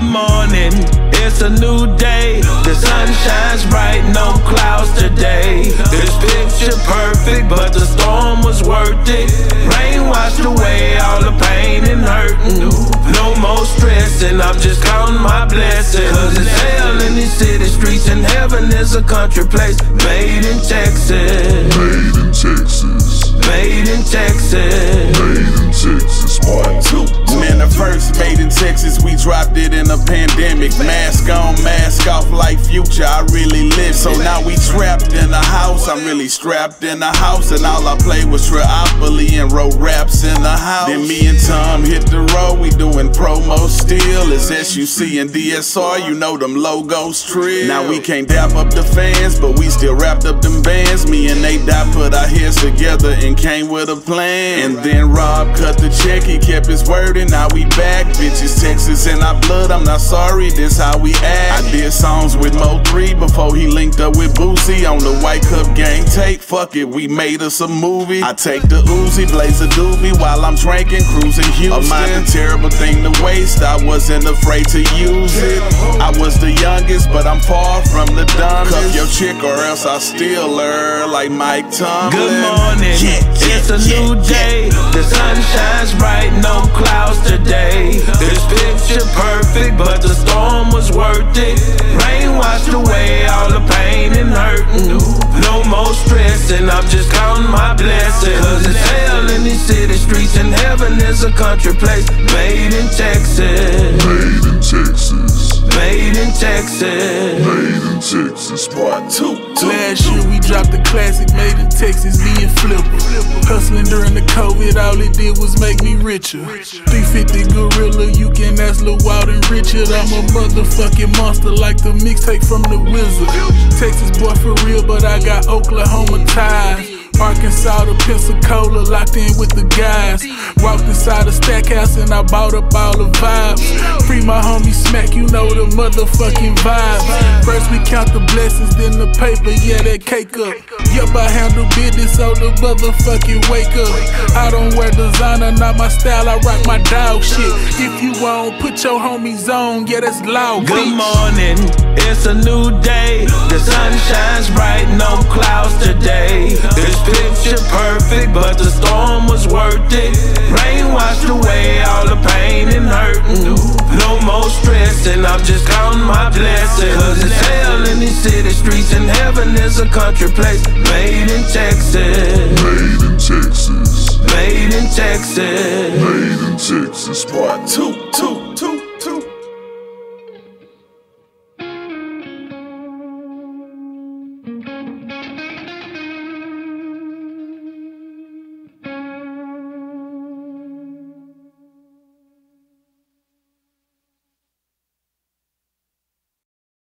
morning, it's a new day. The sun shines bright, no clouds today. This picture perfect, but the storm was worth it. Rain washed away all the pain and hurting. No more stressing, I'm just counting my blessings. Cause it's hell in these city streets and heaven is a country place. Made in Texas. Made in Texas. Made in Texas. Made in Texas. Part 2. Man, the first Made in Texas, we dropped it in a pandemic. Mask on, mask off like Future, I really live. So now we trapped in the house, I'm really strapped in the house. And all I played was Triopoly and wrote raps in the house. Then me and Tom hit the road, we doing promo still. It's SUC and DSR, you know them logos trill. Now we can't dap up the fans, but we still wrapped up them bands. Me and Nate Dot put our heads together and came with a plan. And then Rob cut the check, he kept his word and now we back. Bitches, Texas in our blood, I'm not sorry, this how we act. I did songs with Mo3 before he linked up with Boosie on the White Cup gang tape. Fuck it, we made us a movie. I take the Uzi, blaze a doobie while I'm drinking, cruising Houston. A mind a terrible thing to waste, I wasn't afraid to use it. I was the youngest, but I'm far from the dumbest. Cuff your chick or else I'll steal her like Mike Tomlin. Good morning, it's a new day. The sun shines bright, no clouds today. This picture perfect, but the storm was worth it. Rain washed away all the pain and hurting. No more stressing, I'm just counting my blessings. Cause it's hell in these city streets and heaven is a country place. Made in Texas. Made in Texas. Made in Texas. Made in Texas. Part 2. Last year we dropped the classic Made in Texas, me and Flipper. Hustling during the COVID, all it did was make me richer. 350 Gorilla, you can ask Lil Wild and Richard. I'm a motherfucking monster like the mixtape from the Wizard. Texas boy for real, but I got Oklahoma ties. Arkansas to Pensacola, locked in with the guys. Walked inside the stack house and I bought up all the vibes. Free my homie Smack, you know the motherfucking vibes. First we count the blessings, then the paper, yeah, that cake up. Yup, I handle business, so the motherfucking wake up. I don't wear designer, not my style, I rock my dog shit. If you won't, put your homies on, yeah, that's loud. Good morning, it's a new day. The sun shines bright, no clouds today. This picture perfect, but the storm was worth it. Rain washed away all the pain and hurting. No more stressing, I'm just counting my blessings. Cause it's hell in these city streets and heaven is a country place. Made in Texas. Made in Texas. Made in Texas. Made in Texas. Part 2.